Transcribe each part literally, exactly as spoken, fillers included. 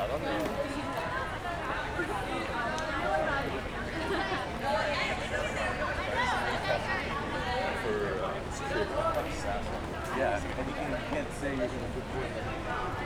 Yeah, and you, can, you can't say you're going to report it.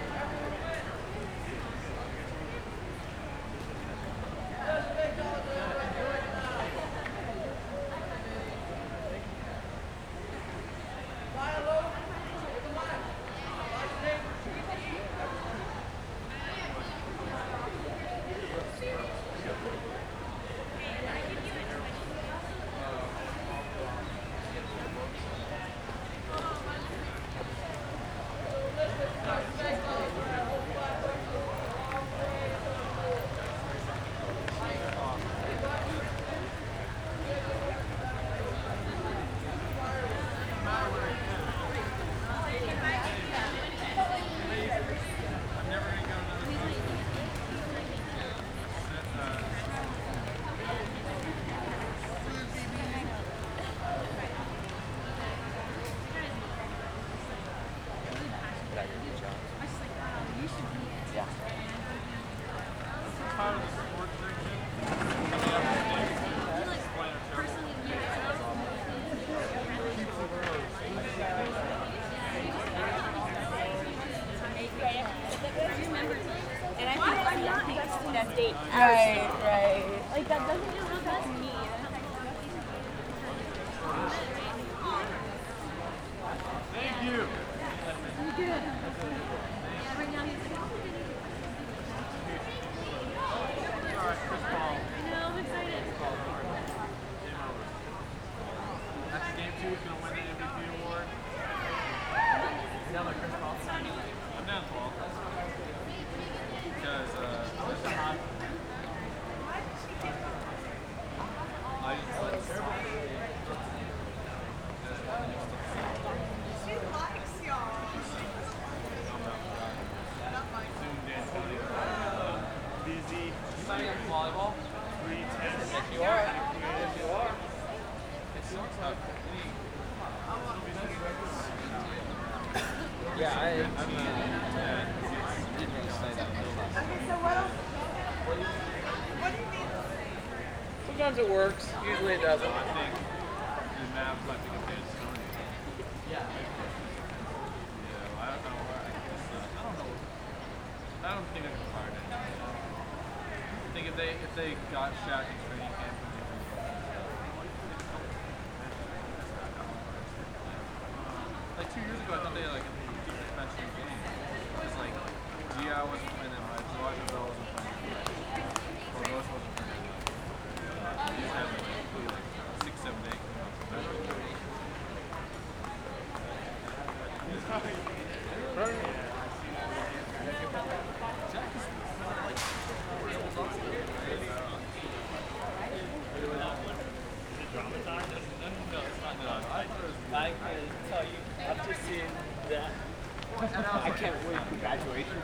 Right, right. Like that doesn't just that's me. Thank you. I'm good. Right now he's like, All right, Chris Paul. I know, I'm excited. That's game two. He's gonna win the M V P award. Down by Chris Paul. I'm down twelve. Because uh, there's a hot. I just let it slide. She likes y'all. Soon D'Antonio. Busy. You signing up for volleyball? three ten. Yes, you are. Yes, you are. Yeah, I, I'm uh, Yeah. didn't really say that. Okay, so what else? What do you need? Sometimes it works. Usually it doesn't. I think the Mavs might take advantage of it. Yeah. Yeah, well, I don't know. I guess uh, I don't know. I don't think I can fire it. I think if they if they got Shaq in training camp, then they would. Like two years ago, I thought they had like a deep suspension game. It's like G I wasn't playing that much, Elijah Bell wasn't playing that much, or Rose wasn't playing that much. They just had like, maybe, like six, seven, eight months of that. I can tell you, I've just seen that. I can't wait for graduation.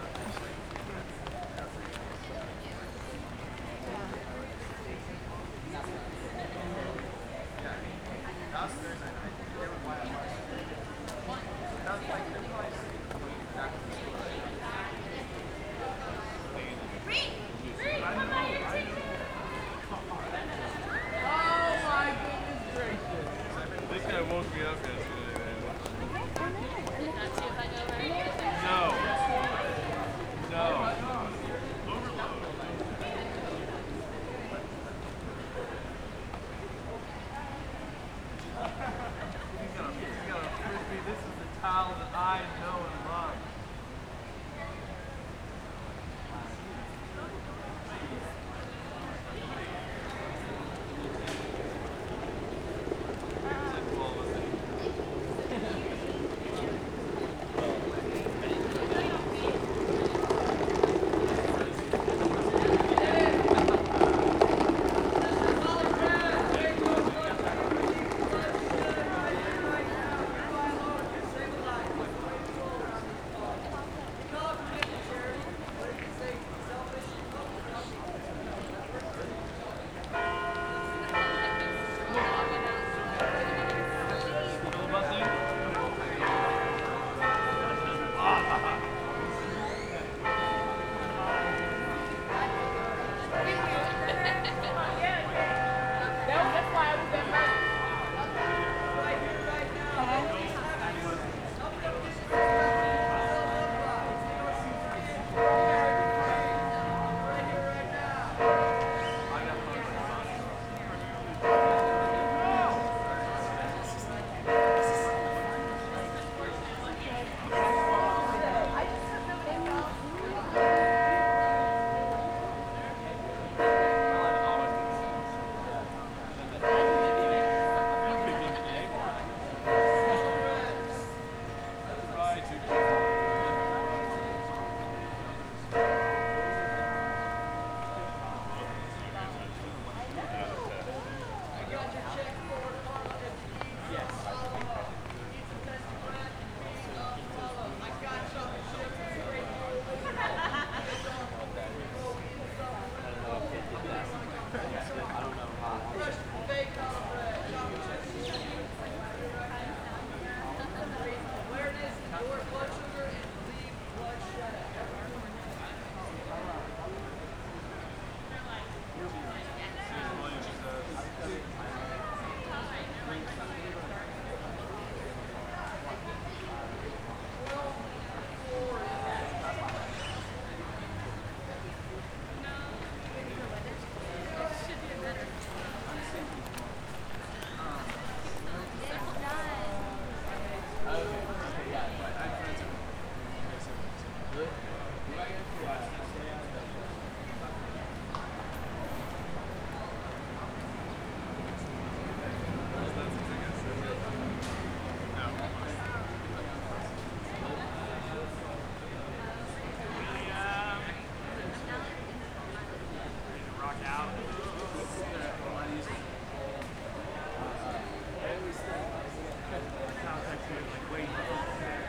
out. Contact you like wait.